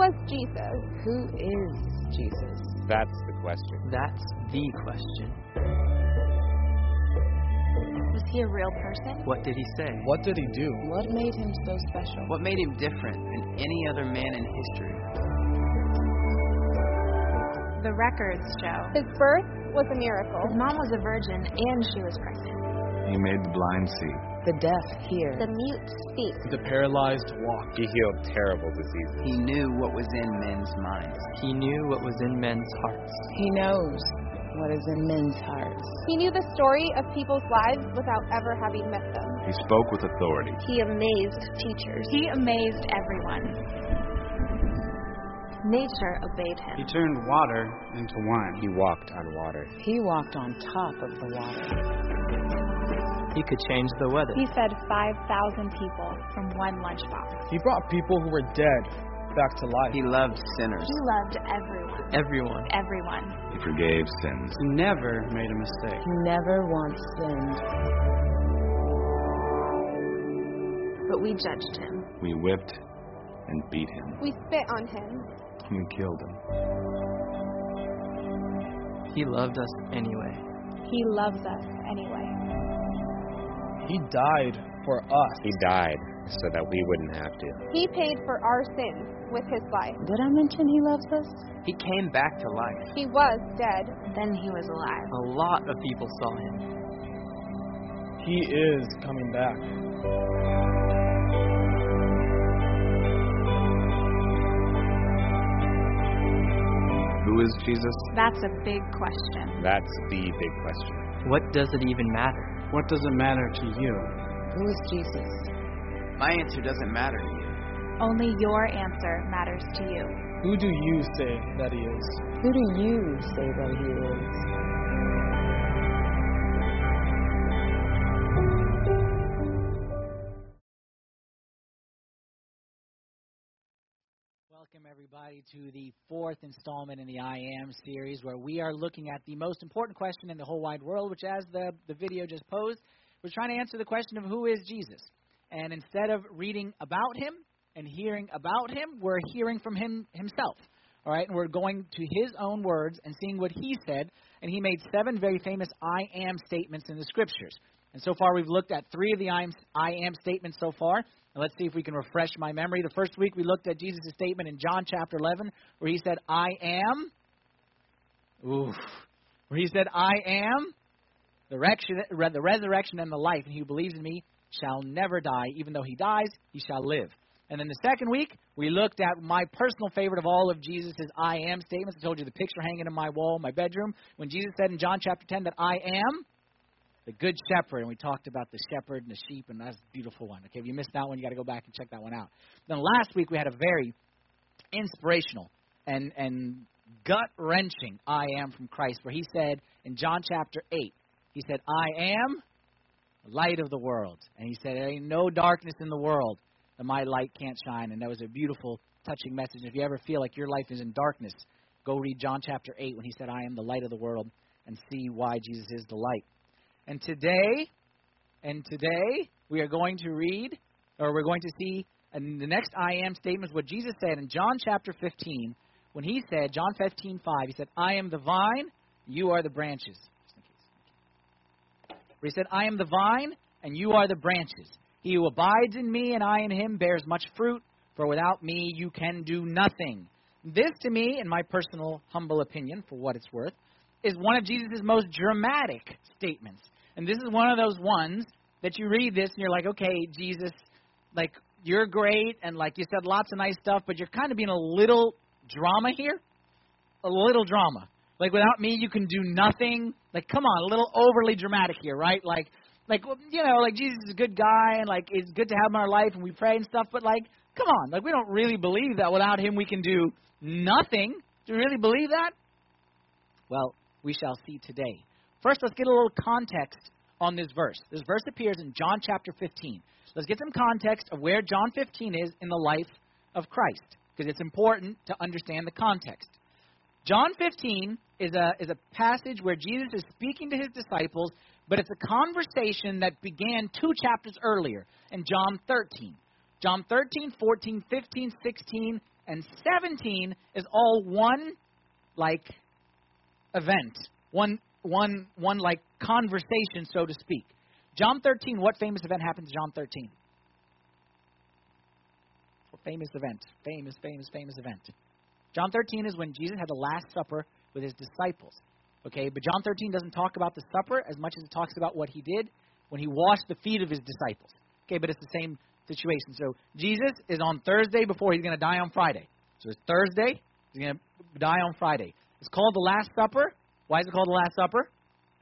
was Jesus? Who is Jesus? That's the question. That's the question. Was he a real person? What did he say? What did he do? What made him so special? What made him different than any other man in history? The records show His birth was a miracle. his mom was a virgin and she was pregnant. He made the blind see. The deaf hear. The mute speak. The paralyzed walk. He healed terrible diseases. He knew what was in men's minds. He knew what was in men's hearts. He knows what is in men's hearts. He knew the story of people's lives without ever having met them. He spoke with authority. He amazed teachers. He amazed everyone. Nature obeyed him. He turned water into wine. He walked on water. He walked on top of the water. He could change the weather. He fed 5,000 people from one lunchbox. He brought people who were dead back to life. He loved sinners. He loved everyone. Everyone. Everyone. He forgave sins. He never made a mistake. He never once sinned. But we judged him. We whipped and beat him. We spit on him. We killed him. He loved us anyway. He loves us anyway. He died for us. He died so that we wouldn't have to. He paid for our sins with his life. Did I mention he loves us? He came back to life. He was dead. Then he was alive. A lot of people saw him. He is coming back. Who is Jesus? That's a big question. That's the big question. What does it even matter? What does it matter to you? Who is Jesus? My answer doesn't matter to you. Only your answer matters to you. Who do you say that he is? Who do you say that he is? Welcome, everybody, to the fourth installment in the I Am series, where we are looking at the most important question in the whole wide world, which, as the video just posed, we're trying to answer the question of who is Jesus. And instead of reading about him and hearing about him, we're hearing from him himself. All right, and we're going to his own words and seeing what he said. And he made 7 very famous I am statements in the scriptures. And so far, we've looked at 3 of the I am statements so far. And let's see if we can refresh my memory. The first week, we looked at Jesus' statement in John chapter 11, where he said, I am. Oof. Where he said, I am the resurrection and the life. And he who believes in me shall never die. Even though he dies, he shall live. And then the second week, we looked at my personal favorite of all of Jesus' I am statements. I told you the picture hanging in my wall in my bedroom. When Jesus said in John chapter 10 that I am the good shepherd, and we talked about the shepherd and the sheep, and that's a beautiful one. Okay, if you missed that one, you got to go back and check that one out. Then last week we had a very inspirational and gut-wrenching I am from Christ, where he said in John chapter 8, he said, I am the light of the world. And he said, there ain't no darkness in the world that my light can't shine. And that was a beautiful, touching message. If you ever feel like your life is in darkness, go read John chapter 8 when he said, I am the light of the world, and see why Jesus is the light. And today, we are going to read, or we're going to see in the next I am statement what Jesus said in John chapter 15, when he said, John 15:5, he said, I am the vine, you are the branches. Where he said, I am the vine, and you are the branches. He who abides in me and I in him bears much fruit, for without me you can do nothing. This, to me, in my personal humble opinion, for what it's worth, is one of Jesus' most dramatic statements. And this is one of those ones that you read this and you're like, okay, Jesus, like, you're great, and like you said lots of nice stuff, but you're kind of being a little drama here. A little drama. Like, without me, you can do nothing. Like, come on, a little overly dramatic here, right? Like, you know, like, Jesus is a good guy, and like, it's good to have him in our life, and we pray and stuff, but like, come on, like, we don't really believe that without him we can do nothing. Do you really believe that? Well, we shall see today. First, let's get a little context on this verse. This verse appears in John chapter 15. Let's get some context of where John 15 is in the life of Christ, because it's important to understand the context. John 15 is a passage where Jesus is speaking to his disciples, but it's a conversation that began 2 chapters earlier in John 13. John 13, 14, 15, 16, And 17 is all one, like, event. One like, conversation, so to speak. John 13, what famous event happens in John 13? What famous event? Famous event. John 13 is when Jesus had the Last Supper with his disciples. Okay, but John 13 doesn't talk about the supper as much as it talks about what he did when he washed the feet of his disciples. Okay, but it's the same situation. So Jesus is on Thursday before he's going to die on Friday. So it's Thursday, he's going to die on Friday. It's called the Last Supper. Why is it called the Last Supper?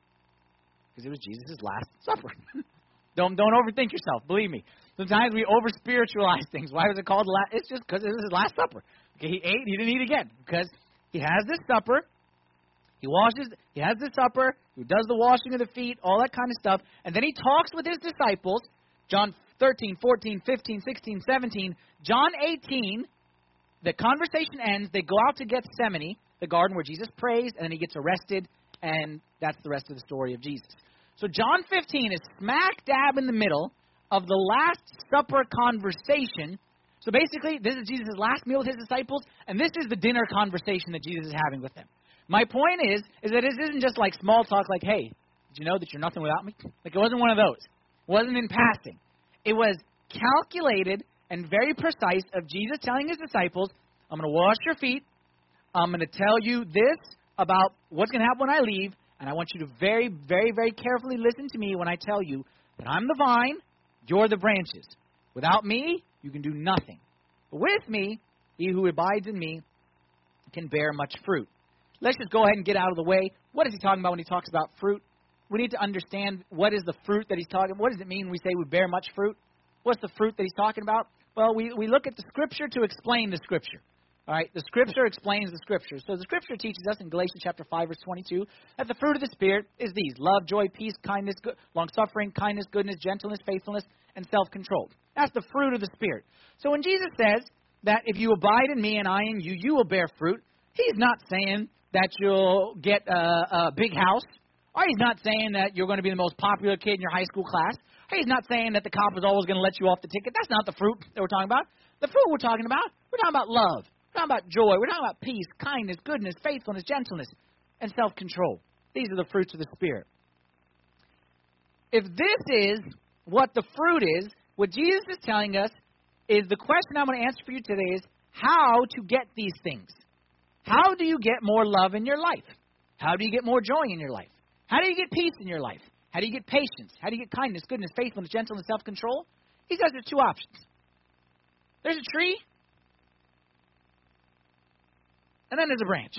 Because it was Jesus' Last Supper. Don't overthink yourself. Believe me. Sometimes we over-spiritualize things. Why was it called the Last? It's just because it was his Last Supper. Okay, he ate, he didn't eat again. Because he has this supper. He has this supper, he does the washing of the feet, all that kind of stuff, and then he talks with his disciples, John 13, 14, 15, 16, 17, John 18, the conversation ends, they go out to Gethsemane, the garden where Jesus prays, and then he gets arrested, and that's the rest of the story of Jesus. So John 15 is smack dab in the middle of the Last Supper conversation. So basically, this is Jesus' last meal with his disciples, and this is the dinner conversation that Jesus is having with them. My point is that it isn't just like small talk like, hey, did you know that you're nothing without me? Like, it wasn't one of those. It wasn't in passing. It was calculated and very precise of Jesus telling his disciples, I'm going to wash your feet. I'm going to tell you this about what's going to happen when I leave, and I want you to very, very, very carefully listen to me when I tell you that I'm the vine, you're the branches. Without me, you can do nothing. But with me, he who abides in me can bear much fruit. Let's just go ahead and get out of the way. What is he talking about when he talks about fruit? We need to understand what is the fruit that he's talking about. What does it mean when we say we bear much fruit? What's the fruit that he's talking about? Well, we look at the Scripture to explain the Scripture. All right, the Scripture explains the Scripture. So the Scripture teaches us in Galatians chapter 5, verse 22, that the fruit of the Spirit is these: love, joy, peace, kindness, long-suffering, kindness, goodness, gentleness, faithfulness, and self-control. That's the fruit of the Spirit. So when Jesus says that if you abide in me and I in you, you will bear fruit, he's not saying that you'll get a big house, or he's not saying that you're going to be the most popular kid in your high school class, or he's not saying that the cop is always going to let you off the ticket. That's not the fruit that we're talking about. The fruit we're talking about love. We're talking about joy. We're talking about peace, kindness, goodness, faithfulness, gentleness, and self-control. These are the fruits of the Spirit. If this is what the fruit is, what Jesus is telling us is the question I'm going to answer for you today is how to get these things. How do you get more love in your life? How do you get more joy in your life? How do you get peace in your life? How do you get patience? How do you get kindness, goodness, faithfulness, gentleness, self-control? He says there's two options. There's a tree, and then there's a branch.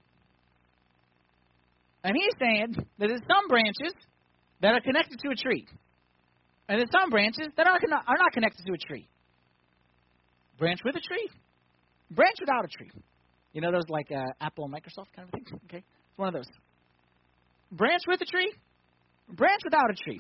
And he's saying that there's some branches that are connected to a tree, and there's some branches that are not connected to a tree. Branch with a tree, branch without a tree. You know those like Apple and Microsoft kind of things? Okay, it's one of those. Branch with a tree, branch without a tree.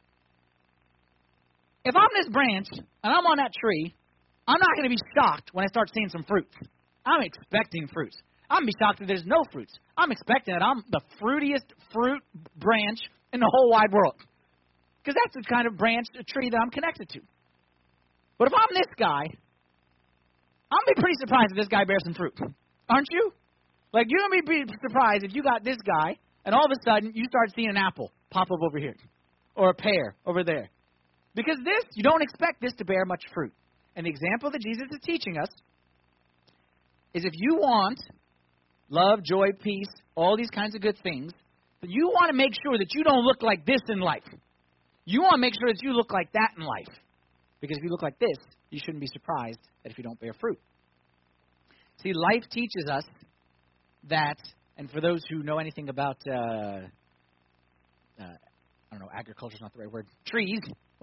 If I'm this branch and I'm on that tree, I'm not going to be shocked when I start seeing some fruits. I'm expecting fruits. I'm going to be shocked that there's no fruits. I'm expecting that I'm the fruitiest fruit branch in the whole wide world. Because that's the kind of branch, a tree that I'm connected to. But if I'm this guy, I'm going to be pretty surprised if this guy bears some fruit. Aren't you? Like, you're going to be surprised if you got this guy, and all of a sudden, you start seeing an apple pop up over here, or a pear over there. Because this, you don't expect this to bear much fruit. And the example that Jesus is teaching us is if you want love, joy, peace, all these kinds of good things, but you want to make sure that you don't look like this in life. You want to make sure that you look like that in life. Because if you look like this, you shouldn't be surprised that if you don't bear fruit. See, life teaches us that, and for those who know anything about, I don't know, agriculture is not the right word, trees,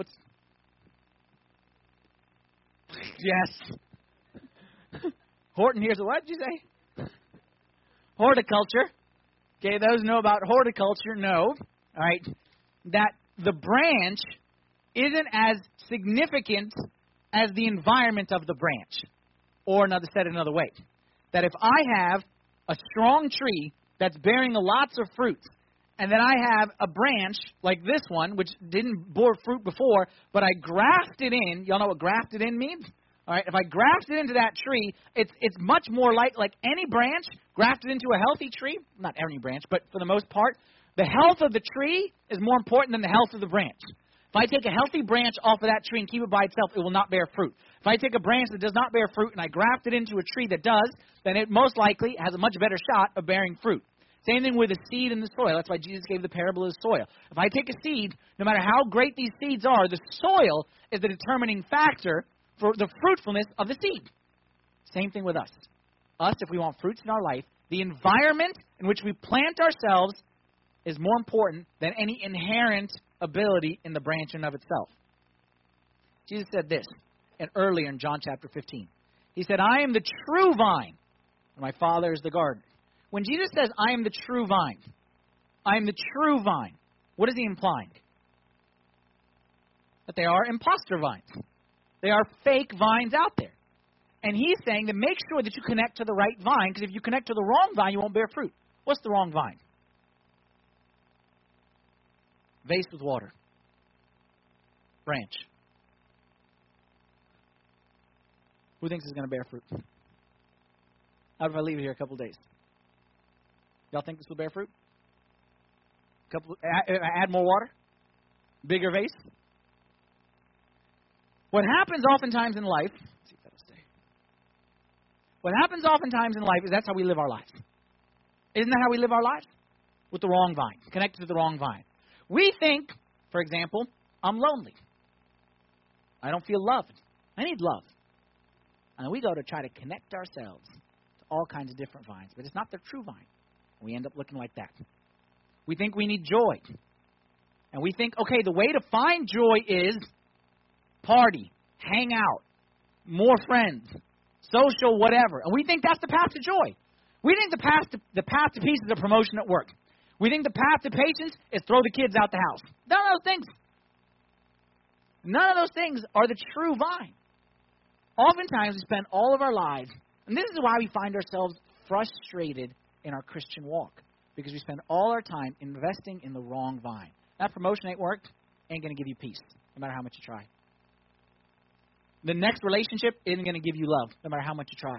yes. Horton, here's a what did you say? Horticulture. Okay, those who know about horticulture know, all right, that the branch isn't as significant as the environment of the branch. Or said another way, that if I have a strong tree that's bearing lots of fruits, and then I have a branch like this one, which didn't bear fruit before, but I grafted in, y'all know what grafted in means? All right, if I graft it into that tree, it's much more like any branch grafted into a healthy tree. Not any branch, but for the most part, the health of the tree is more important than the health of the branch. If I take a healthy branch off of that tree and keep it by itself, it will not bear fruit. If I take a branch that does not bear fruit and I graft it into a tree that does, then it most likely has a much better shot of bearing fruit. Same thing with a seed in the soil. That's why Jesus gave the parable of the soil. If I take a seed, no matter how great these seeds are, the soil is the determining factor for the fruitfulness of the seed. Same thing with us. Us, if we want fruits in our life, the environment in which we plant ourselves is more important than any inherent ability in the branch in and of itself. Jesus said this earlier in John chapter 15. He said, I am the true vine, and my Father is the gardener. When Jesus says, I am the true vine, I am the true vine, what is he implying? That they are imposter vines. They are fake vines out there. And he's saying that make sure that you connect to the right vine, because if you connect to the wrong vine, you won't bear fruit. What's the wrong vine? Vase with water. Branch. Who thinks it's going to bear fruit? How if I leave it here a couple days? Y'all think this will bear fruit? Add more water? Bigger vase? What happens oftentimes in life, let's see if that'll stay. What happens oftentimes in life is that's how we live our lives. Isn't that how we live our lives? With the wrong vine, connected to the wrong vine. We think, for example, I'm lonely. I don't feel loved. I need love. And we go to try to connect ourselves to all kinds of different vines, but it's not the true vine. We end up looking like that. We think we need joy. And we think, okay, the way to find joy is party, hang out, more friends, social, whatever. And we think that's the path to joy. We think the path to peace is a promotion at work. We think the path to patience is throw the kids out the house. None of those things are the true vine. Oftentimes we spend all of our lives, and this is why we find ourselves frustrated in our Christian walk, because we spend all our time investing in the wrong vine. That promotion at work ain't going to give you peace, no matter how much you try. The next relationship isn't going to give you love, no matter how much you try.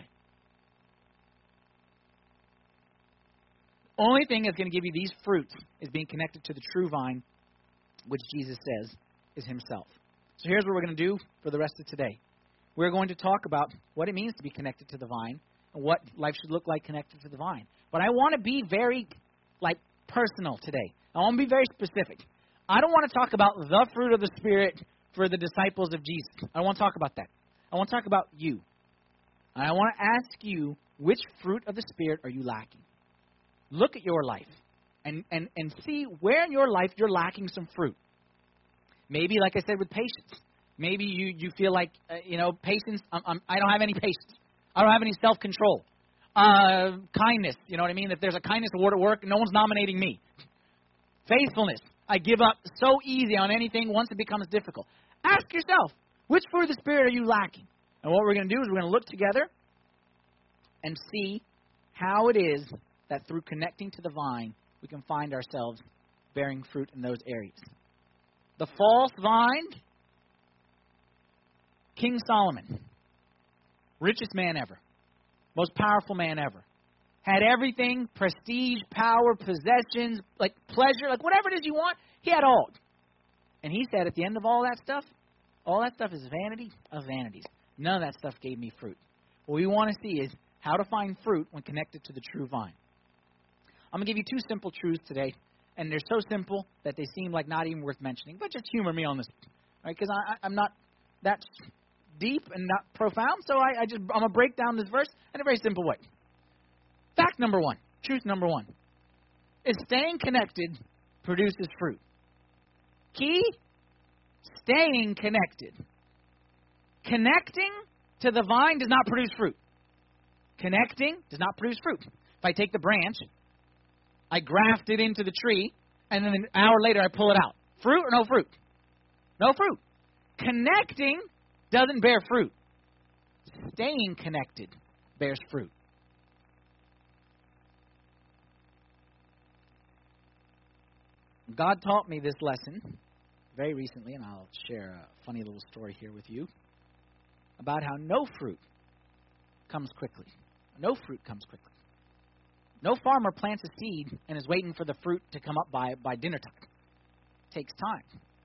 The only thing that's going to give you these fruits is being connected to the true vine, which Jesus says is himself. So here's what we're going to do for the rest of today. We're going to talk about what it means to be connected to the vine and what life should look like connected to the vine. But I want to be very, personal today. I want to be very specific. I don't want to talk about the fruit of the Spirit for the disciples of Jesus. I don't want to talk about that. I want to talk about you. And I want to ask you, which fruit of the Spirit are you lacking? Look at your life and see where in your life you're lacking some fruit. Maybe, like I said, with patience. Maybe you feel like, patience, I don't have any patience. I don't have any self-control. Kindness, you know what I mean? If there's a kindness award at work, no one's nominating me. Faithfulness. I give up so easy on anything once it becomes difficult. Ask yourself, which fruit of the Spirit are you lacking? And what we're going to do is we're going to look together and see how it is that through connecting to the vine, we can find ourselves bearing fruit in those areas. The false vine, King Solomon, richest man ever, most powerful man ever, had everything, prestige, power, possessions, pleasure, whatever it is you want, he had all. And he said at the end of all that stuff is vanity of vanities. None of that stuff gave me fruit. What we want to see is how to find fruit when connected to the true vine. I'm going to give you two simple truths today, and they're so simple that they seem like not even worth mentioning, but just humor me on this, right? Because I'm not that deep and not profound, so I'm going to break down this verse in a very simple way. Fact number one, truth number one, is staying connected produces fruit. Key, staying connected. Connecting to the vine does not produce fruit. Connecting does not produce fruit. If I take the branch, I graft it into the tree, and then an hour later I pull it out. Fruit or no fruit? No fruit. Connecting doesn't bear fruit. Staying connected bears fruit. God taught me this lesson very recently, and I'll share a funny little story here with you. about how no fruit comes quickly. No fruit comes quickly. No farmer plants a seed and is waiting for the fruit to come up by dinner time. It takes time.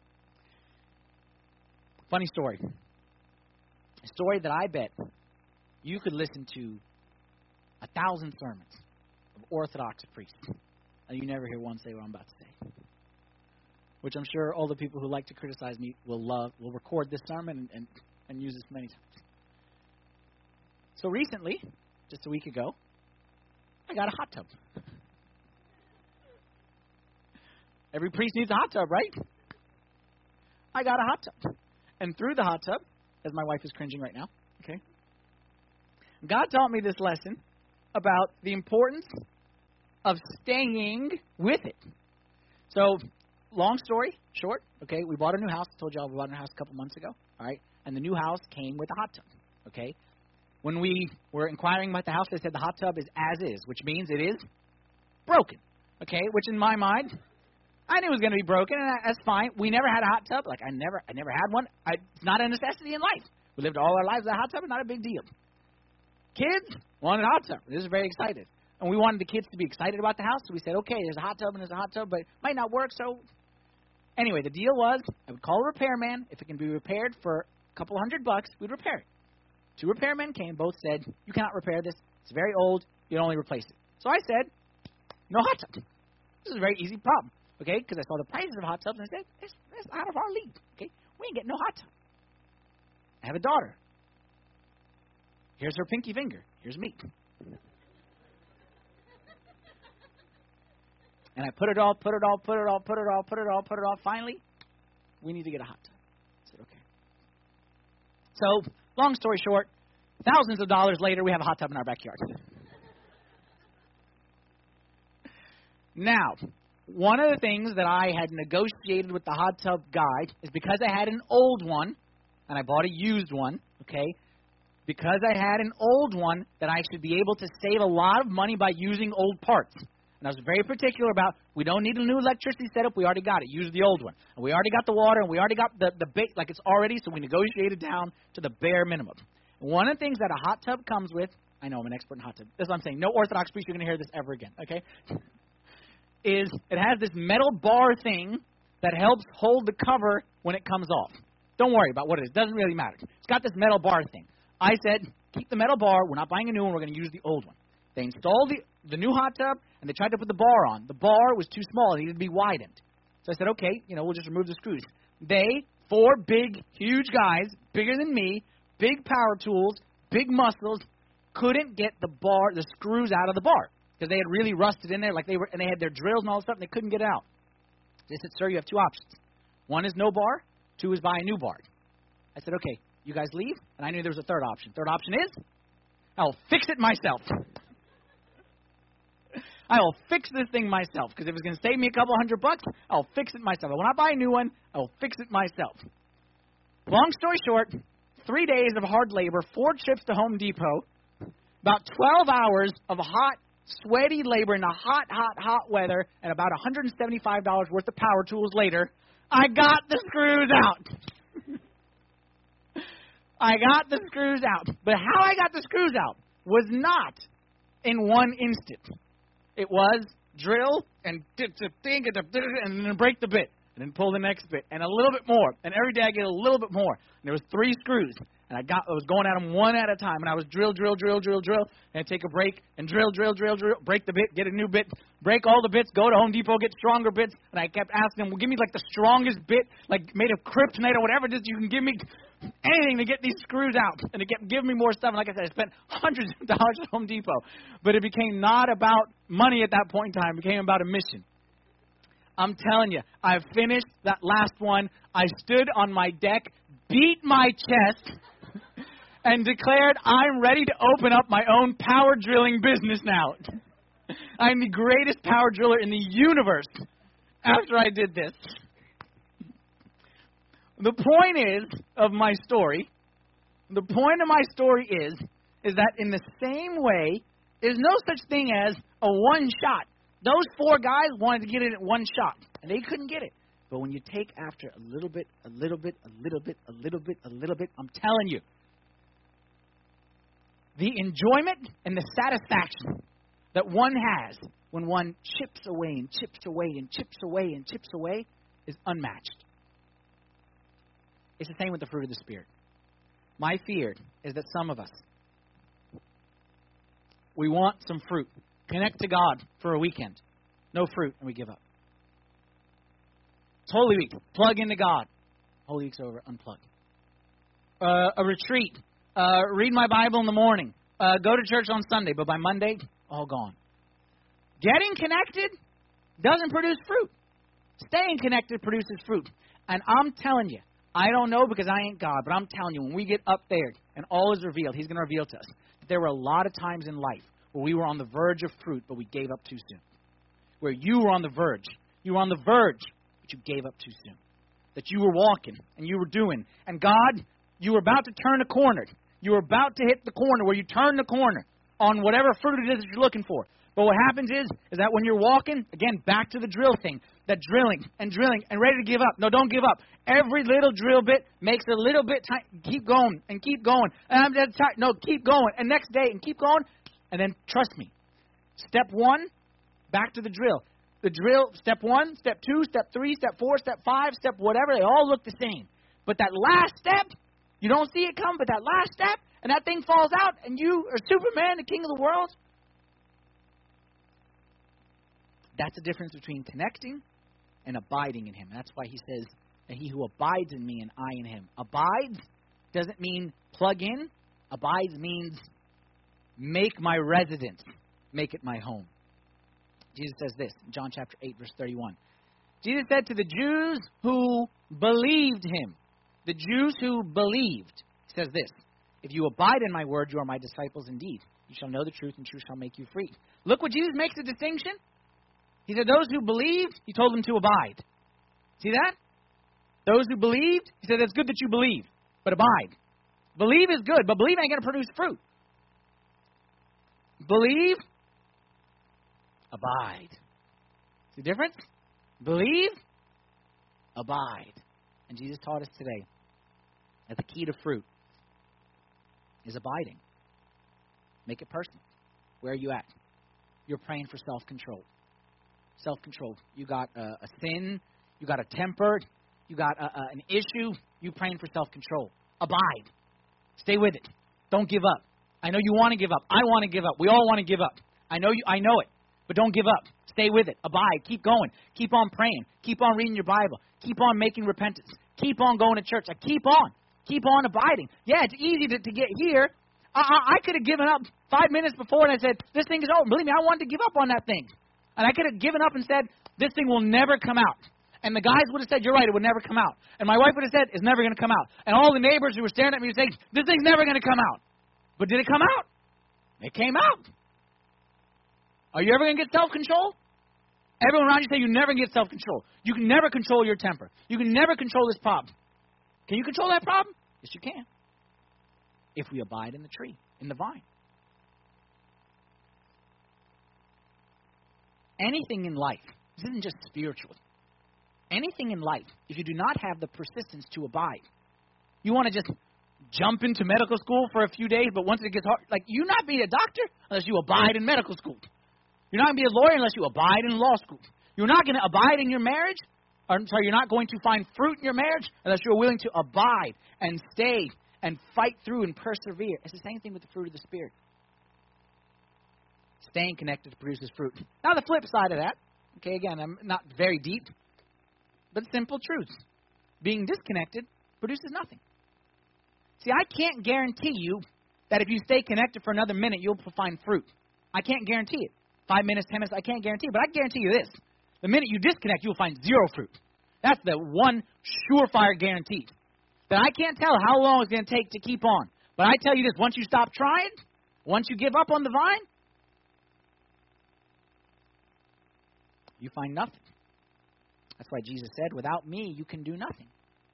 Funny story. A story that I bet you could listen to 1,000 sermons of Orthodox priests, and you never hear one say what I'm about to say. Which I'm sure all the people who like to criticize me will love, will record this sermon and use this many times. So recently, just a week ago, I got a hot tub. Every priest needs a hot tub, right? I got a hot tub. And through the hot tub, as my wife is cringing right now, okay, God taught me this lesson about the importance of staying with it. So, long story short, okay, we bought a new house. I told y'all we bought a new house a couple months ago, all right? And the new house came with a hot tub, okay? When we were inquiring about the house, they said the hot tub is as is, which means it is broken, okay? Which in my mind, I knew it was going to be broken, and that's fine. We never had a hot tub. Like, I never had one. It's not a necessity in life. We lived all our lives with a hot tub. It's not a big deal. Kids wanted a hot tub. They were very excited. And we wanted the kids to be excited about the house, so we said, okay, there's a hot tub and there's a hot tub, but it might not work. So anyway, the deal was I would call a repairman. If it can be repaired for a couple $100, we'd repair it. 2 repairmen came, both said, you cannot repair this. It's very old. You'll only replace it. So I said, no hot tub. This is a very easy problem, okay, because I saw the prices of hot tubs, and I said, that's out of our league, okay? We ain't getting no hot tub. I have a daughter. Here's her pinky finger. Here's me. And I put it all. Finally, we need to get a hot tub. I said, okay. So, long story short, thousands of dollars later, we have a hot tub in our backyard. Now, one of the things that I had negotiated with the hot tub guy is because I had an old one, and I bought a used one, okay, because I had an old one, that I should be able to save a lot of money by using old parts. And I was very particular about, we don't need a new electricity setup, we already got it. Use the old one. And we already got the water, and we already got the bait, like it's already, so we negotiated down to the bare minimum. One of the things that a hot tub comes with, I know I'm an expert in hot tub. That's what I'm saying. No Orthodox priest, you're going to hear this ever again, okay? Is it has this metal bar thing that helps hold the cover when it comes off. Don't worry about what it is. It doesn't really matter. It's got this metal bar thing. I said, keep the metal bar. We're not buying a new one. We're going to use the old one. They installed the new hot tub, and they tried to put the bar on. The bar was too small. It needed to be widened. So I said, okay, we'll just remove the screws. They, 4 big, huge guys, bigger than me, big power tools, big muscles, couldn't get the screws out of the bar because they had really rusted in there, and they had their drills and all that stuff, and they couldn't get it out. They said, sir, you have 2 options. 1 is no bar. 2 is buy a new bar. I said, okay, you guys leave, and I knew there was a third option. Third option is, I'll fix it myself. I will fix this thing myself, because if it's going to save me a couple $100, I'll fix it myself. When I buy a new one, I'll fix it myself. Long story short, 3 days of hard labor, 4 trips to Home Depot, about 12 hours of hot, sweaty labor in the hot weather, and about $175 worth of power tools later, I got the screws out. I got the screws out. But how I got the screws out was not in one instant. It was drill and then break the bit and then pull the next bit and a little bit more. And every day I get a little bit more. And there was 3 screws. And I was going at them one at a time. And I was drill, and take a break, and drill, break the bit, get a new bit, break all the bits, go to Home Depot, get stronger bits. And I kept asking them, well, give me like the strongest bit, like made of kryptonite or whatever it is you can give me, anything to get these screws out. And they kept giving me more stuff. And like I said, I spent hundreds of dollars at Home Depot. But it became not about money at that point in time. It became about a mission. I'm telling you, I finished that last one. I stood on my deck, beat my chest, and declared, I'm ready to open up my own power drilling business now. I'm the greatest power driller in the universe after I did this. The point of my story is that in the same way, there's no such thing as a one shot. Those 4 guys wanted to get it at one shot, and they couldn't get it. But when you take after a little bit, I'm telling you, The enjoyment and the satisfaction that one has when one chips away and chips away and chips away and chips away is unmatched. It's the same with the fruit of the Spirit. My fear is that some of us, we want some fruit. Connect to God for a weekend. No fruit, and we give up. It's Holy Week. Plug into God. Holy Week's over. Unplug. A retreat. Read my Bible in the morning. Go to church on Sunday, but by Monday, all gone. Getting connected doesn't produce fruit. Staying connected produces fruit. And I'm telling you, I don't know because I ain't God, but I'm telling you, when we get up there and all is revealed, He's going to reveal to us that there were a lot of times in life where we were on the verge of fruit, but we gave up too soon. Where you were on the verge. You were on the verge, but you gave up too soon. That you were walking and you were doing. And God, you were about to turn a corner. You were about to hit the corner where you turn the corner on whatever fruit it is that you're looking for. But what happens is that when you're walking, again, back to the drill thing, that drilling and ready to give up. No, don't give up. Every little drill bit makes a little bit time. Keep going and keep going. And I'm dead tired. No, keep going. And next day, and keep going. And then trust me. Step 1, back to the drill. The drill, step 1, step 2, step 3, step 4, step 5, step whatever, they all look the same. But that last step, you don't see it come, but that last step, and that thing falls out, and you are Superman, the king of the world. That's the difference between connecting and abiding in Him. And that's why He says that he who abides in me and I in him. Abides doesn't mean plug in. Abides means make my residence, make it my home. Jesus says this in John chapter 8, verse 31. Jesus said to the Jews who believed Him, the Jews who believed, He says this, if you abide in my word, you are my disciples indeed. You shall know the truth, and truth shall make you free. Look what Jesus makes a distinction. He said those who believed, He told them to abide. See that? Those who believed, He said it's good that you believe, but abide. Believe is good, but believe ain't going to produce fruit. Believe, abide. See the difference? Believe, abide. And Jesus taught us today that the key to fruit is abiding. Make it personal. Where are you at? You're praying for self-control. Self-control. You got a sin. You got a temper. You got an issue. You praying for self-control. Abide. Stay with it. Don't give up. I know you want to give up. I want to give up. We all want to give up. I know it. But don't give up. Stay with it. Abide. Keep going. Keep on praying. Keep on reading your Bible. Keep on making repentance. Keep on going to church. Keep on. Keep on abiding. Yeah, it's easy to get here. I could have given up 5 minutes before and I said, this thing is over. Believe me, I wanted to give up on that thing. And I could have given up and said, this thing will never come out. And the guys would have said, you're right, it would never come out. And my wife would have said, it's never going to come out. And all the neighbors who were staring at me would say, this thing's never going to come out. But did it come out? It came out. Are you ever going to get self-control? Everyone around you say you never get self-control. You can never control your temper. You can never control this problem. Can you control that problem? Yes, you can. If we abide in the tree, in the vine. Anything in life, this isn't just spiritual. Anything in life, if you do not have the persistence to abide, you want to just jump into medical school for a few days, but once it gets hard, like you're not being a doctor unless you abide in medical school. You're not going to be a lawyer unless you abide in law school. You're not going to abide in your marriage, you're not going to find fruit in your marriage unless you're willing to abide and stay and fight through and persevere. It's the same thing with the fruit of the Spirit. Staying connected produces fruit. Now the flip side of that, okay, again, I'm not very deep, but simple truths. Being disconnected produces nothing. See, I can't guarantee you that if you stay connected for another minute, you'll find fruit. I can't guarantee it. 5 minutes, 10 minutes, I can't guarantee it. But I guarantee you this. The minute you disconnect, you'll find zero fruit. That's the one surefire guarantee. That I can't tell how long it's going to take to keep on. But I tell you this, once you stop trying, once you give up on the vine, you find nothing. That's why Jesus said, without me, you can do nothing.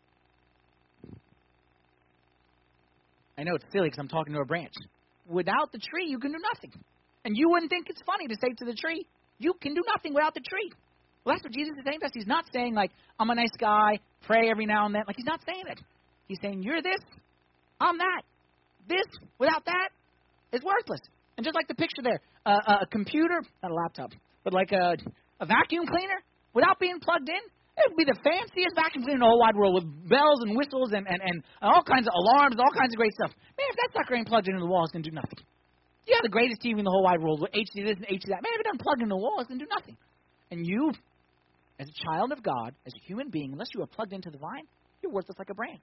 I know it's silly because I'm talking to a branch. Without the tree, you can do nothing. And you wouldn't think it's funny to say to the tree, you can do nothing without the tree. Well, that's what Jesus is saying to us. He's not saying, like, I'm a nice guy, pray every now and then. Like, He's not saying it. He's saying, you're this, I'm that. This, without that, is worthless. And just like the picture there, a computer, not a laptop, but like a vacuum cleaner, without being plugged in, it would be the fanciest vacuum cleaner in the whole wide world with bells and whistles and all kinds of alarms, all kinds of great stuff. Man, if that sucker ain't plugged into the wall, it's going to do nothing. You have the greatest TV in the whole wide world with HD this and HD that. Man, if it doesn't plug into the wall, it's going to do nothing. And you, as a child of God, as a human being, unless you are plugged into the vine, you're worthless like a branch.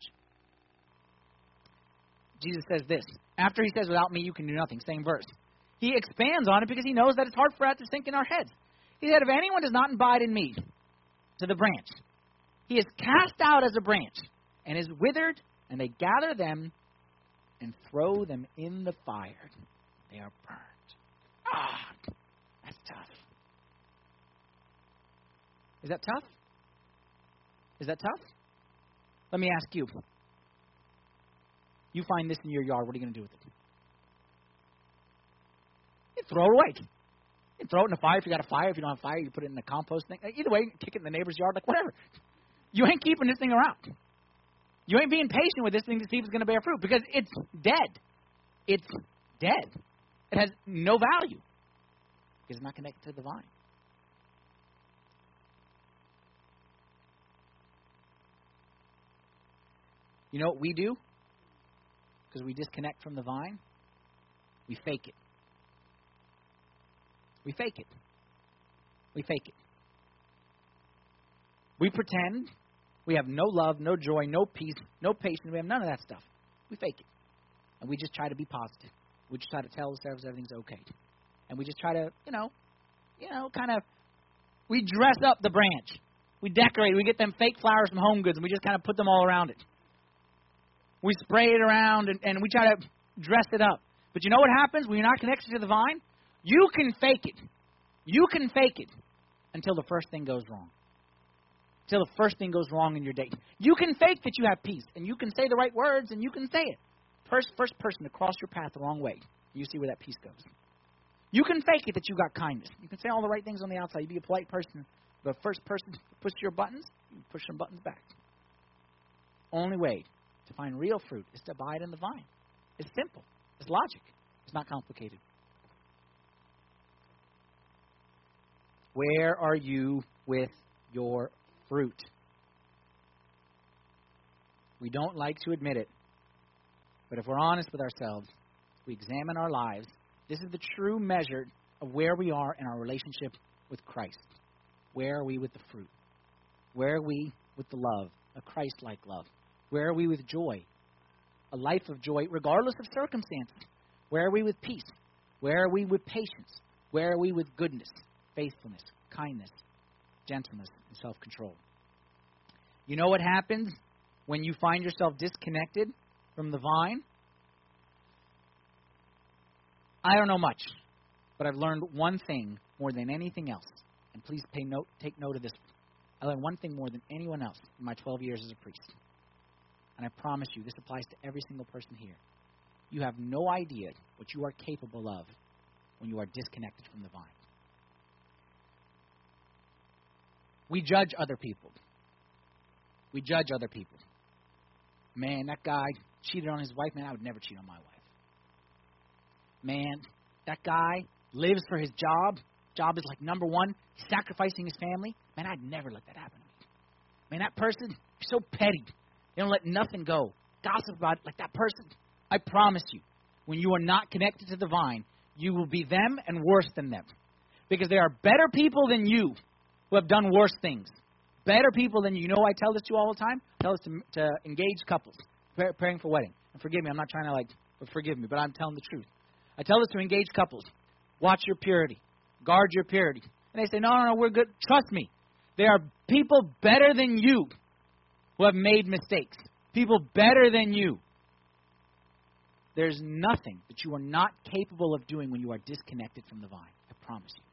Jesus says this. After he says, without me, you can do nothing, same verse. He expands on it because he knows that it's hard for that to sink in our heads. He said, if anyone does not abide in me, to the branch, he is cast out as a branch and is withered, and they gather them and throw them in the fire. They are burned. That's tough. Is that tough? Is that tough? Let me ask you. You find this in your yard, what are you going to do with it? You throw it away. You throw it in the fire if you got a fire. If you don't have a fire, you put it in the compost thing. Either way, kick it in the neighbor's yard, like whatever. You ain't keeping this thing around. You ain't being patient with this thing to see if it's going to bear fruit because it's dead. It's dead. It has no value because it's not connected to the vine. You know what we do? Because we disconnect from the vine, we fake it. We fake it. We fake it. We pretend we have no love, no joy, no peace, no patience. We have none of that stuff. We fake it. And we just try to be positive. We just try to tell ourselves everything's okay. And we just try to, we dress up the branch. We decorate. We get them fake flowers from Home Goods, and we just kind of put them all around it. We spray it around, and we try to dress it up. But you know what happens when you're not connected to the vine? You can fake it. You can fake it until the first thing goes wrong. Until the first thing goes wrong in your day. You can fake that you have peace, and you can say the right words, and you can say it. First person to cross your path the wrong way, you see where that peace goes. You can fake it that you got kindness. You can say all the right things on the outside. You be a polite person. But first person to push your buttons, you push some buttons back. Only way to find real fruit is to abide in the vine. It's simple. It's logic. It's not complicated. Where are you with your fruit? We don't like to admit it, but if we're honest with ourselves, we examine our lives, this is the true measure of where we are in our relationship with Christ. Where are we with the fruit? Where are we with the love, a Christ-like love? Where are we with joy? A life of joy regardless of circumstances. Where are we with peace? Where are we with patience? Where are we with goodness, faithfulness, kindness, gentleness, and self-control? You know what happens when you find yourself disconnected from the vine? I don't know much, but I've learned one thing more than anything else. And please take note of this. I learned one thing more than anyone else in my 12 years as a priest. And I promise you, this applies to every single person here. You have no idea what you are capable of when you are disconnected from the vine. We judge other people. We judge other people. Man, that guy cheated on his wife. Man, I would never cheat on my wife. Man, that guy lives for his job. Job is like number one. He's sacrificing his family. Man, I'd never let that happen to me. Man, that person is so petty. They don't let nothing go. Gossip about it like that person. I promise you, when you are not connected to the vine, you will be them and worse than them. Because there are better people than you who have done worse things. Better people than you. You know I tell this to you all the time? I tell this to engaged couples preparing for wedding. And forgive me, I'm not trying to forgive me, but I'm telling the truth. I tell this to engaged couples. Watch your purity. Guard your purity. And they say, no, we're good. Trust me. There are people better than you who have made mistakes. People better than you. There's nothing that you are not capable of doing when you are disconnected from the vine. I promise you.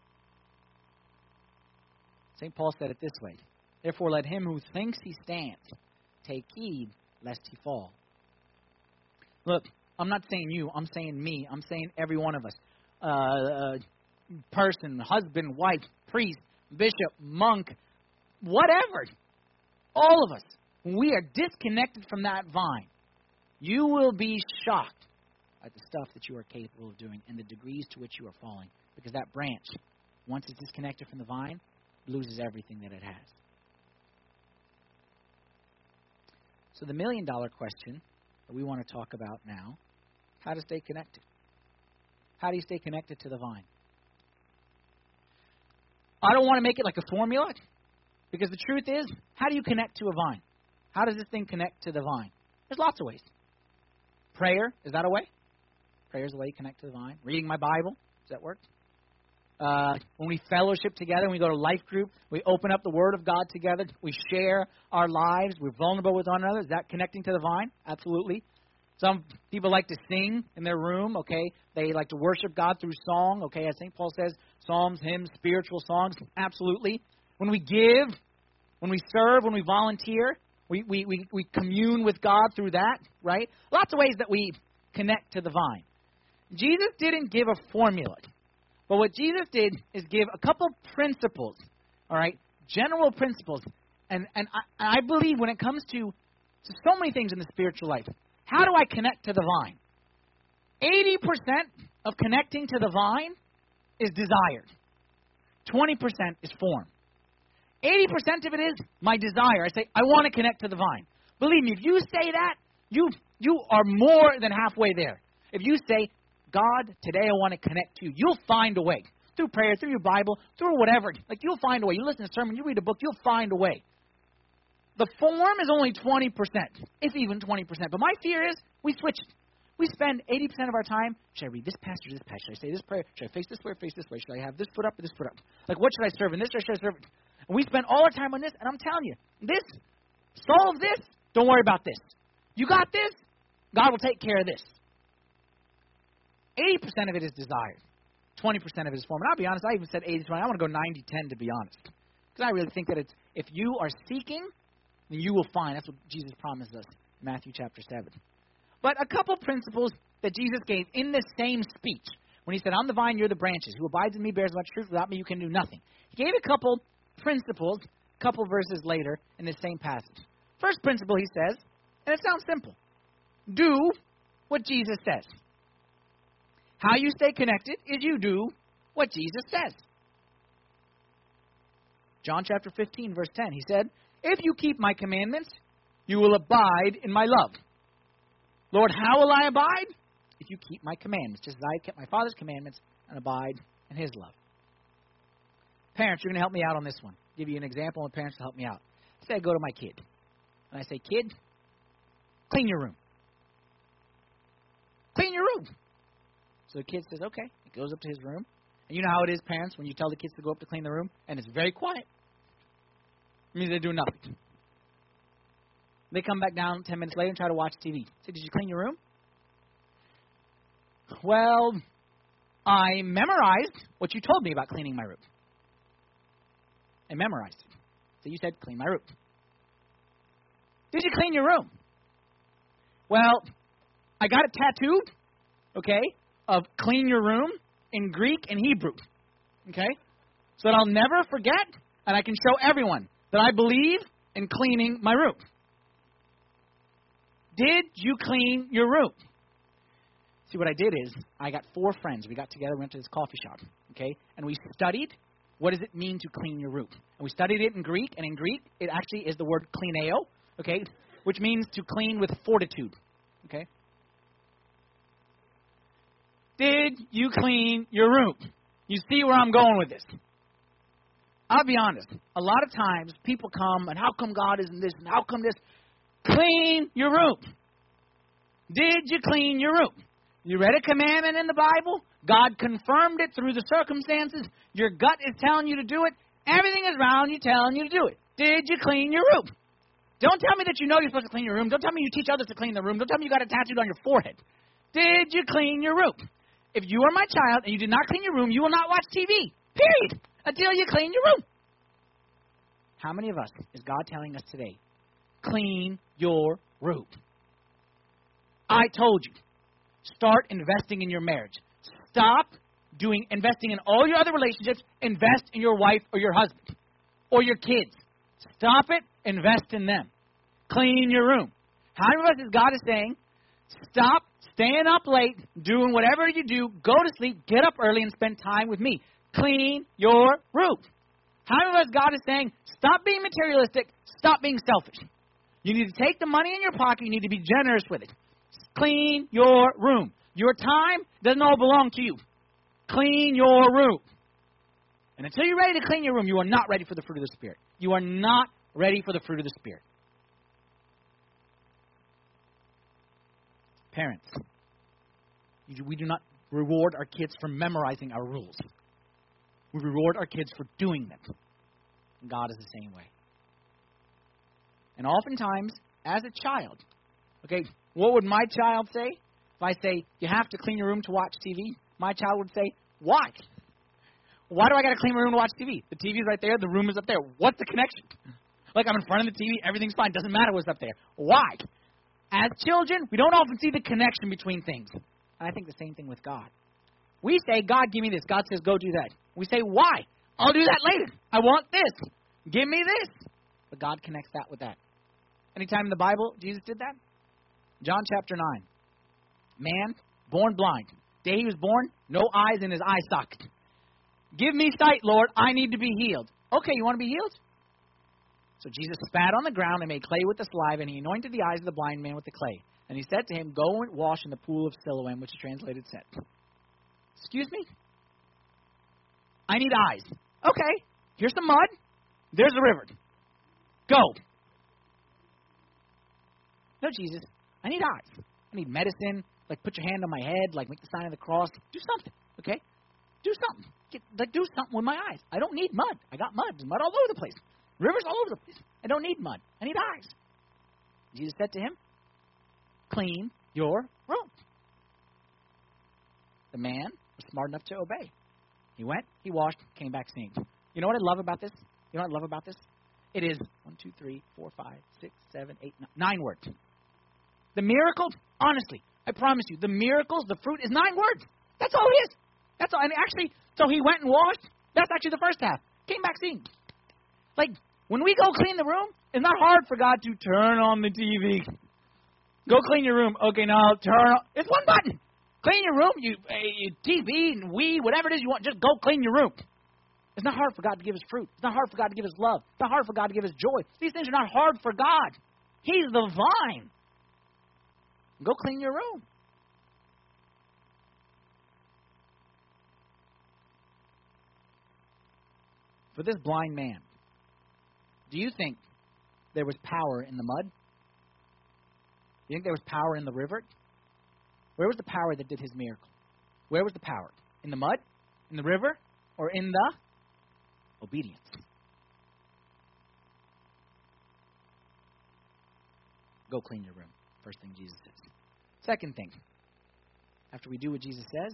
St. Paul said it this way. Therefore, let him who thinks he stands take heed lest he fall. Look, I'm not saying you. I'm saying me. I'm saying every one of us. Person, husband, wife, priest, bishop, monk, whatever. All of us. When we are disconnected from that vine, you will be shocked at the stuff that you are capable of doing and the degrees to which you are falling. Because that branch, once it's disconnected from the vine, loses everything that it has. So the $1 million question that we want to talk about now, how to stay connected. How do you stay connected to the vine? I don't want to make it like a formula, because the truth is, how do you connect to a vine? How does this thing connect to the vine? There's lots of ways. Prayer, is that a way? Prayer is a way you connect to the vine. Reading my Bible, does that work? When we fellowship together, when we go to life group, we open up the Word of God together, we share our lives, we're vulnerable with one another. Is that connecting to the vine? Absolutely. Some people like to sing in their room, okay? They like to worship God through song, okay? As St. Paul says, psalms, hymns, spiritual songs, absolutely. When we give, when we serve, when we volunteer, we commune with God through that, right? Lots of ways that we connect to the vine. Jesus didn't give a formula. But what Jesus did is give a couple principles, all right, general principles. And I believe when it comes to so many things in the spiritual life, how do I connect to the vine? 80% of connecting to the vine is desired. 20% is form. 80% of it is my desire. I say, I want to connect to the vine. Believe me, if you say that, you are more than halfway there. If you say, God, today I want to connect to you, you'll find a way. Through prayer, through your Bible, through whatever. Like, you'll find a way. You listen to a sermon, you read a book, you'll find a way. The form is only 20%, if even 20%. But my fear is we switch it. We spend 80% of our time, should I read this passage or this passage? Should I say this prayer? Should I face this way or face this way? Should I have this foot up or this foot up? Like, what should I serve in this or should I serve? And we spend all our time on this, and I'm telling you, this, solve this, don't worry about this. You got this, God will take care of this. 80% of it is desired. 20% of it is form. And I'll be honest, I even said 80-20. I want to go 90-10 to be honest. Because I really think that it's, if you are seeking, then you will find. That's what Jesus promised us in Matthew chapter 7. But a couple principles that Jesus gave in the same speech. When he said, I'm the vine, you're the branches. Who abides in me bears much fruit. Without me you can do nothing. He gave a couple principles, a couple verses later in the same passage. First principle he says, and it sounds simple. Do what Jesus says. How you stay connected is you do what Jesus says. John chapter 15, verse 10, he said, if you keep my commandments, you will abide in my love. Lord, how will I abide? If you keep my commandments, just as I kept my Father's commandments and abide in his love. Parents, you're going to help me out on this one. I'll give you an example, and parents will help me out. Say I go to my kid, and I say, kid, clean your room. Clean your room. So the kid says, okay. He goes up to his room. And you know how it is, parents, when you tell the kids to go up to clean the room, and it's very quiet. It means they do nothing. They come back down 10 minutes later and try to watch TV. Say, did you clean your room? Well, I memorized what you told me about cleaning my room. I memorized it. So you said, clean my room. Did you clean your room? Well, I got it tattooed, okay, of clean your room in Greek and Hebrew, okay, so that I'll never forget and I can show everyone that I believe in cleaning my room. Did you clean your room? See, what I did is I got 4 friends. We got together, went to this coffee shop, okay, and we studied what does it mean to clean your room. And we studied it in Greek, and in Greek it actually is the word klineo, okay, which means to clean with fortitude, okay. Did you clean your room? You see where I'm going with this. I'll be honest. A lot of times people come, and how come God isn't this, and how come this? Clean your room. Did you clean your room? You read a commandment in the Bible. God confirmed it through the circumstances. Your gut is telling you to do it. Everything is around you telling you to do it. Did you clean your room? Don't tell me that you know you're supposed to clean your room. Don't tell me you teach others to clean the room. Don't tell me you got it tattooed on your forehead. Did you clean your room? If you are my child and you did not clean your room, you will not watch TV. Period. Until you clean your room. How many of us is God telling us today? Clean your room. I told you. Start investing in your marriage. Stop investing in all your other relationships. Invest in your wife or your husband or your kids. Stop it. Invest in them. Clean your room. How many of us is God is saying, Stop staying up late, doing whatever you do. Go to sleep, get up early, and spend time with me. Clean your room. How many of us God is saying, stop being materialistic, stop being selfish. You need to take the money in your pocket, you need to be generous with it. Clean your room. Your time doesn't all belong to you. Clean your room. And until you're ready to clean your room, you are not ready for the fruit of the Spirit. You are not ready for the fruit of the Spirit. Parents, we do not reward our kids for memorizing our rules. We reward our kids for doing them. And God is the same way. And oftentimes, as a child, okay, what would my child say? If I say, you have to clean your room to watch TV, my child would say, why? Why do I got to clean my room to watch TV? The TV's right there, the room is up there. What's the connection? Like, I'm in front of the TV, everything's fine, doesn't matter what's up there. Why? As children, we don't often see the connection between things. And I think the same thing with God. We say, God, give me this. God says, go do that. We say, why? I'll do that later. I want this. Give me this. But God connects that with that. Anytime in the Bible, Jesus did that? John chapter 9. Man, born blind. Day he was born, no eyes in his eye socket. Give me sight, Lord. I need to be healed. Okay, you want to be healed? So Jesus spat on the ground and made clay with the saliva, and he anointed the eyes of the blind man with the clay. And he said to him, go and wash in the pool of Siloam, which is translated said. Excuse me? I need eyes. Okay, here's some mud. There's a river. Go. No, Jesus, I need eyes. I need medicine. Like, put your hand on my head. Like, make the sign of the cross. Do something, okay? Do something. Do something with my eyes. I don't need mud. I got mud. There's mud all over the place. Rivers all over the place. I don't need mud. I need eyes. Jesus said to him, clean your room. The man was smart enough to obey. He went, he washed, came back seeing. You know what I love about this? You know what I love about this? It is 1, 2, 3, 4, 5, 6, 7, 8, 9 words. The miracle, honestly, I promise you, the miracles, the fruit is 9 words. That's all it is. That's all. And actually, so he went and washed. That's actually the first half. Came back seeing. Like, when we go clean the room, it's not hard for God to turn on the TV. Go clean your room. Okay, now turn on. It's one button. Clean your room. You TV and whatever it is you want, just go clean your room. It's not hard for God to give us fruit. It's not hard for God to give us love. It's not hard for God to give us joy. These things are not hard for God. He's the vine. Go clean your room. For this blind man, do you think there was power in the mud? Do you think there was power in the river? Where was the power that did his miracle? Where was the power? In the mud? In the river? Or in the obedience? Go clean your room. First thing Jesus says. Second thing, after we do what Jesus says,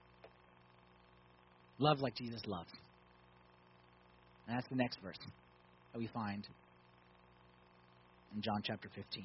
love like Jesus loves. And that's the next verse that we find in John chapter 15.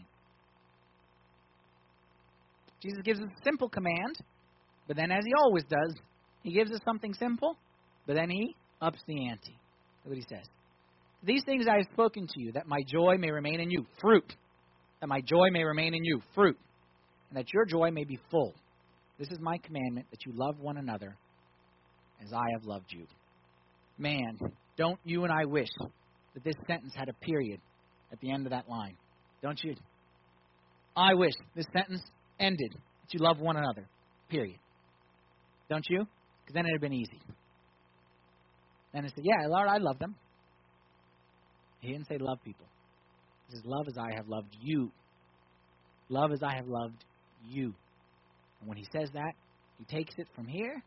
Jesus gives us a simple command, but then as he always does, he gives us something simple, but then he ups the ante. Look what he says. These things I have spoken to you, that my joy may remain in you. Fruit. That my joy may remain in you. Fruit. And that your joy may be full. This is my commandment, that you love one another as I have loved you. Man, don't you and I wish that this sentence had a period at the end of that line? Don't you? I wish this sentence ended that you love one another. Period. Don't you? Because then it would have been easy. Then it said, yeah, Lord, I love them. He didn't say love people. He says, love as I have loved you. Love as I have loved you. And when he says that, he takes it from here.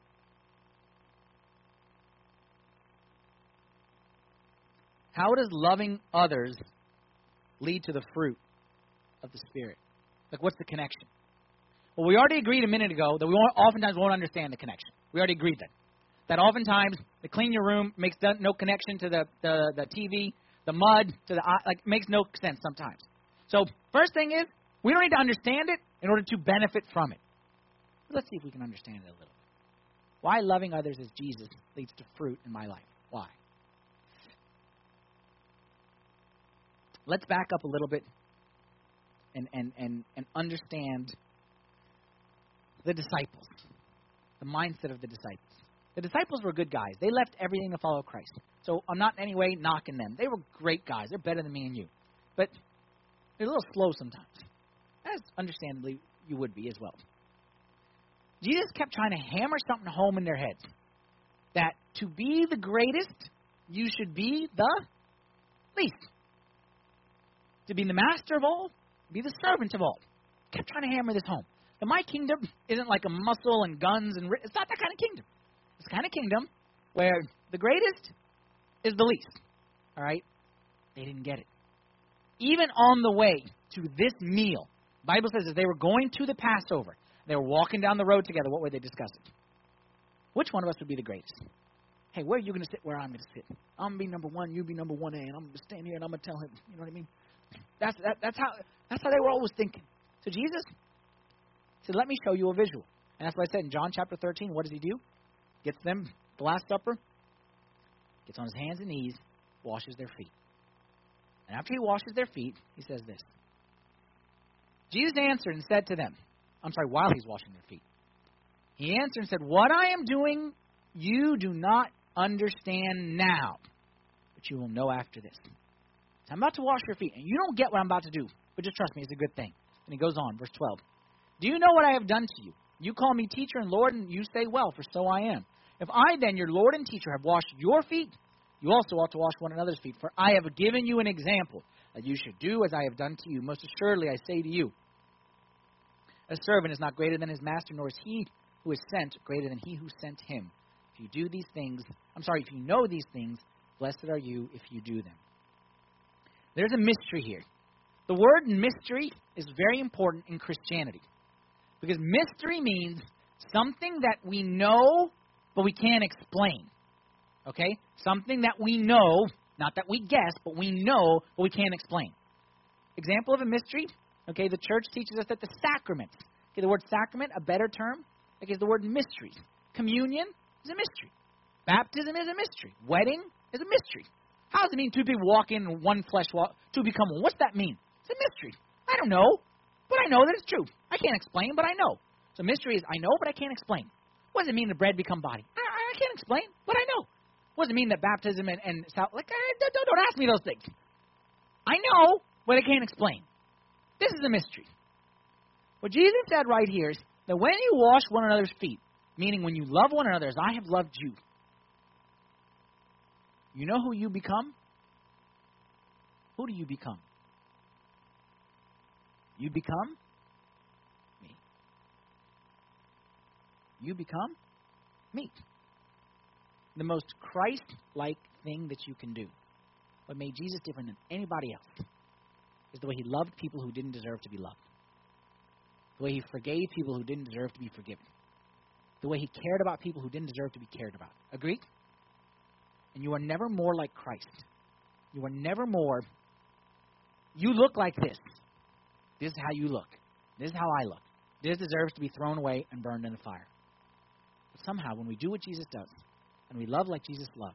How does loving others lead to the fruit of the Spirit? Like, what's the connection? Well, we already agreed a minute ago that we oftentimes won't understand the connection. We already agreed that. That oftentimes the clean your room makes no connection to the TV, the mud, to the like makes no sense sometimes. So first thing is, we don't need to understand it in order to benefit from it. But let's see if we can understand it a little bit. Why loving others as Jesus leads to fruit in my life? Why? Let's back up a little bit and understand the disciples, the mindset of the disciples. The disciples were good guys. They left everything to follow Christ. So I'm not in any way knocking them. They were great guys. They're better than me and you. But they're a little slow sometimes, as understandably you would be as well. Jesus kept trying to hammer something home in their heads, that to be the greatest, you should be the least. To be the master of all, be the servant of all. Kept trying to hammer this home. That my kingdom isn't like a muscle and guns and it's not that kind of kingdom. It's the kind of kingdom where the greatest is the least. All right? They didn't get it. Even on the way to this meal, the Bible says as they were going to the Passover, they were walking down the road together. What were they discussing? Which one of us would be the greatest? Hey, where are you going to sit? Where I'm going to sit? I'm going to be number one. You be number 1A, and I'm going to stand here and I'm going to tell him. You know what I mean? That's how they were always thinking. So Jesus said, "Let me show you a visual." And that's what I said in John chapter 13. What does he do? Gets them the Last Supper, gets on his hands and knees, washes their feet. And after he washes their feet, he says this. Jesus answered and said to them, while he's washing their feet. He answered and said, "What I am doing, you do not understand now, but you will know after this." So I'm about to wash your feet, and you don't get what I'm about to do, but just trust me, it's a good thing. And he goes on, verse 12. "Do you know what I have done to you? You call me teacher and Lord, and you say, well, for so I am. If I then, your Lord and teacher, have washed your feet, you also ought to wash one another's feet. For I have given you an example, that you should do as I have done to you. Most assuredly, I say to you, a servant is not greater than his master, nor is he who is sent greater than he who sent him. If you know these things, blessed are you if you do them." There's a mystery here. The word mystery is very important in Christianity. Because mystery means something that we know, but we can't explain. Okay? Something that we know, not that we guess, but we know, but we can't explain. Example of a mystery, okay, the church teaches us that the sacraments, okay, the word sacrament, a better term, okay, is the word mysteries. Communion is a mystery. Baptism is a mystery. Wedding is a mystery. How does it mean two people walk in and one flesh walk, two become one? What's that mean? It's a mystery. I don't know, but I know that it's true. I can't explain, but I know. So mystery is I know, but I can't explain. What does it mean that bread become body? I can't explain, but I know. What does it mean that baptism and don't ask me those things. I know, but I can't explain. This is a mystery. What Jesus said right here is that when you wash one another's feet, meaning when you love one another as I have loved you, you know who you become? Who do you become? You become me. You become me. The most Christ-like thing that you can do, what made Jesus different than anybody else, is the way he loved people who didn't deserve to be loved. The way he forgave people who didn't deserve to be forgiven. The way he cared about people who didn't deserve to be cared about. Agreed? And you are never more like Christ. You are never more. You look like this. This is how you look. This is how I look. This deserves to be thrown away and burned in the fire. But somehow, when we do what Jesus does, and we love like Jesus loved,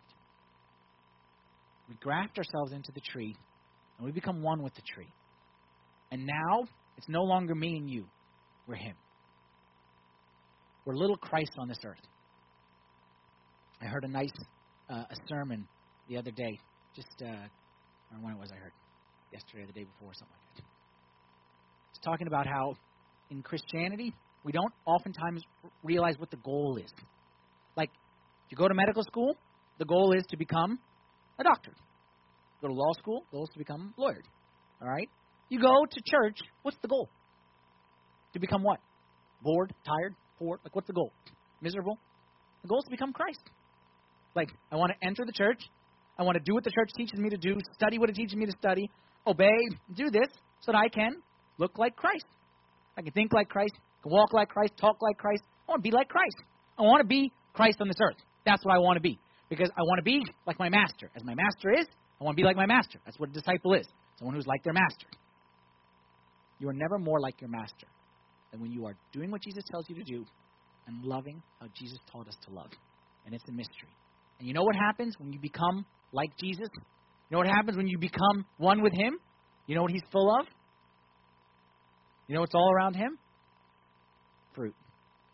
we graft ourselves into the tree, and we become one with the tree. And now, it's no longer me and you. We're him. We're little Christ on this earth. I heard a nice a sermon the other day, just I don't know when it was I heard, yesterday or the day before, something like that. It's talking about how in Christianity, we don't oftentimes realize what the goal is. Like, if you go to medical school, the goal is to become a doctor. Go to law school, the goal is to become a lawyer. All right? You go to church, what's the goal? To become what? Bored, tired, poor? Like, what's the goal? Miserable? The goal is to become Christ. Like, I want to enter the church. I want to do what the church teaches me to do, study what it teaches me to study, obey, do this so that I can look like Christ. I can think like Christ, can walk like Christ, talk like Christ. I want to be like Christ. I want to be Christ on this earth. That's what I want to be. Because I want to be like my master. As my master is, I want to be like my master. That's what a disciple is. Someone who's like their master. You are never more like your master than when you are doing what Jesus tells you to do and loving how Jesus taught us to love. And it's a mystery. And you know what happens when you become like Jesus? You know what happens when you become one with him? You know what he's full of? You know what's all around him? Fruit.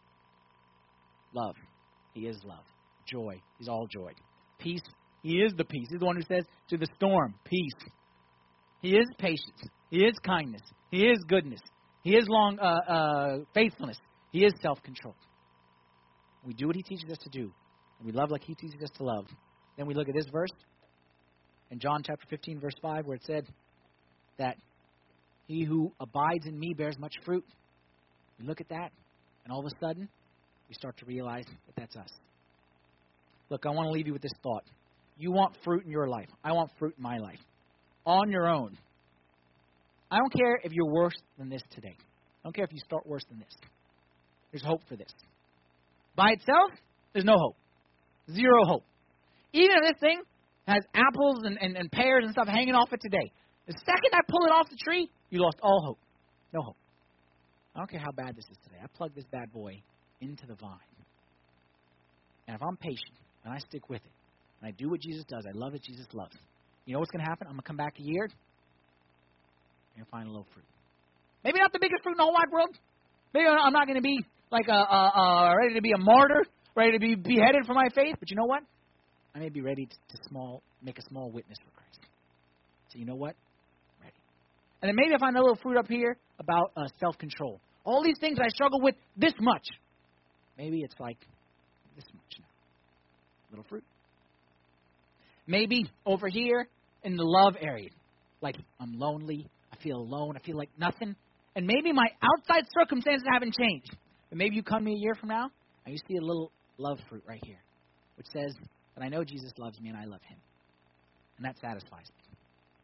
Love. He is love. Joy. He's all joy. Peace. He is the peace. He's the one who says to the storm, peace. He is patience. He is kindness. He is goodness. He is long faithfulness. He is self-control. We do what he teaches us to do. And we love like he teaches us to love. Then we look at this verse in John chapter 15, verse 5, where it said that he who abides in me bears much fruit. We look at that, and all of a sudden, we start to realize that that's us. Look, I want to leave you with this thought. You want fruit in your life. I want fruit in my life. On your own. I don't care if you're worse than this today. I don't care if you start worse than this. There's hope for this. By itself, there's no hope. Zero hope. Even if this thing has apples and pears and stuff hanging off it today, the second I pull it off the tree, you lost all hope. No hope. I don't care how bad this is today. I plug this bad boy into the vine. And if I'm patient and I stick with it, and I do what Jesus does, I love what Jesus loves, you know what's going to happen? I'm going to come back a year, and you're going to find a little fruit. Maybe not the biggest fruit in the whole wide world. Maybe I'm not going to be like ready to be a martyr, ready to be beheaded for my faith. But you know what? I may be ready to make a small witness for Christ. So you know what? I'm ready. And then maybe I find a little fruit up here about self-control. All these things I struggle with this much. Maybe it's like this much now. Little fruit. Maybe over here in the love area, like I'm lonely, I feel alone, I feel like nothing. And maybe my outside circumstances haven't changed. But maybe you come to me a year from now, and you see a little love fruit right here, which says that I know Jesus loves me and I love him. And that satisfies me.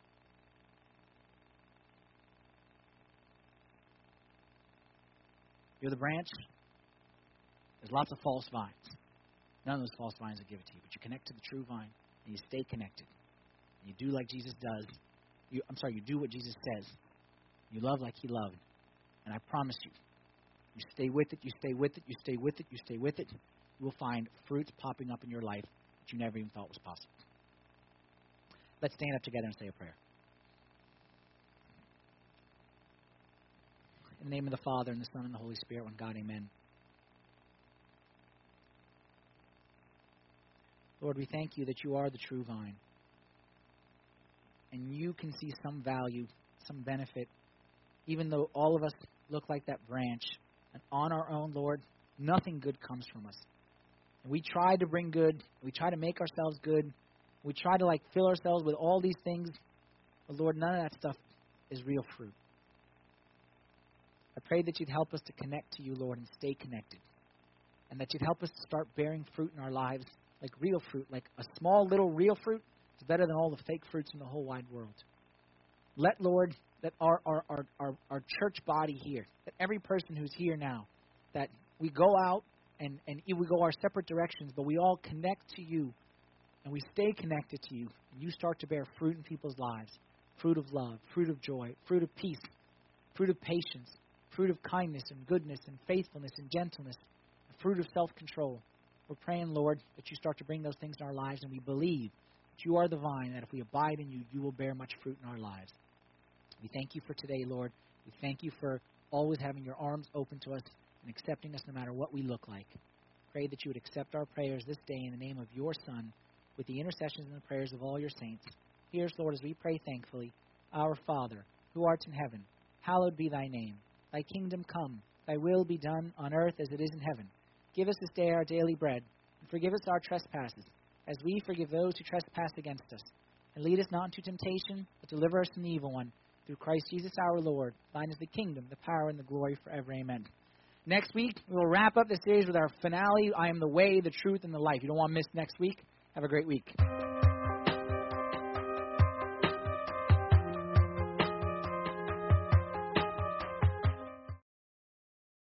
You're the branch. There's lots of false vines. None of those false vines will give it to you. But you connect to the true vine, and you stay connected. And you do like Jesus does. You do what Jesus says. You love like he loved. And I promise you, you stay with it, you stay with it, you stay with it, you stay with it, you will find fruits popping up in your life that you never even thought was possible. Let's stand up together and say a prayer. In the name of the Father, and the Son, and the Holy Spirit, one God, amen. Lord, we thank you that you are the true vine. And you can see some value, some benefit, even though all of us look like that branch. And on our own, Lord, nothing good comes from us. And we try to bring good. We try to make ourselves good. We try to fill ourselves with all these things. But Lord, none of that stuff is real fruit. I pray that you'd help us to connect to you, Lord, and stay connected. And that you'd help us to start bearing fruit in our lives, like real fruit, like a small little real fruit. It's better than all the fake fruits in the whole wide world. Let, Lord, that our church body here, that every person who's here now, that we go out and we go our separate directions, but we all connect to you and we stay connected to you, and you start to bear fruit in people's lives, fruit of love, fruit of joy, fruit of peace, fruit of patience, fruit of kindness and goodness and faithfulness and gentleness, fruit of self-control. We're praying, Lord, that you start to bring those things in our lives, and we believe that you are the vine, that if we abide in you, you will bear much fruit in our lives. We thank you for today, Lord. We thank you for always having your arms open to us and accepting us no matter what we look like. Pray that you would accept our prayers this day in the name of your Son, with the intercessions and the prayers of all your saints. Hear us, Lord, as we pray thankfully. Our Father, who art in heaven, hallowed be thy name. Thy kingdom come, thy will be done on earth as it is in heaven. Give us this day our daily bread, and forgive us our trespasses, as we forgive those who trespass against us. And lead us not into temptation, but deliver us from the evil one. Through Christ Jesus our Lord, thine is the kingdom, the power, and the glory forever. Amen. Next week, we will wrap up the series with our finale, I am the way, the truth, and the life. You don't want to miss next week. Have a great week.